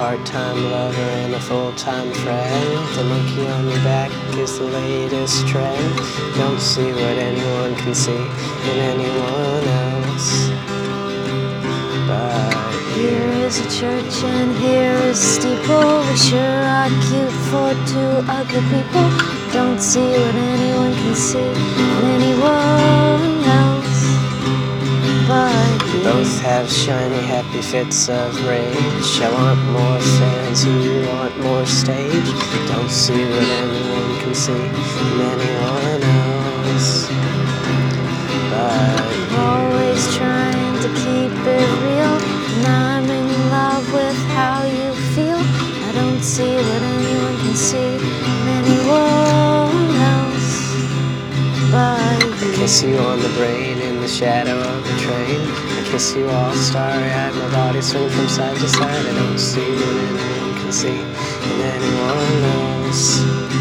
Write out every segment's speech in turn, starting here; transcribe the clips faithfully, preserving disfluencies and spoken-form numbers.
part-time lover and a full-time friend. The monkey on your back is the latest trend. Don't see what anyone can see in anyone else but you. Here is a church and here is a steeple. We sure are cute for two ugly people. Don't see what anyone can see in anyone else but you. Both have shiny, happy fits of rage. I want more fans, you want more stage. Don't see what anyone can see in anyone else but you. Always trying to keep it real, and I'm in love with how you feel. I don't see what anyone can see in anyone else but you. I kiss you on the brain in the shadow of the train. I kiss you all starry-eyed, my body swing from side to side. I don't see what anyone can see in anyone else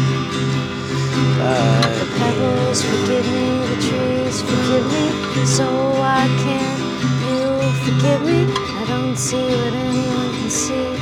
but the pebbles forgive me, the trees forgive me, so why can't you forgive me? I don't see what anyone can see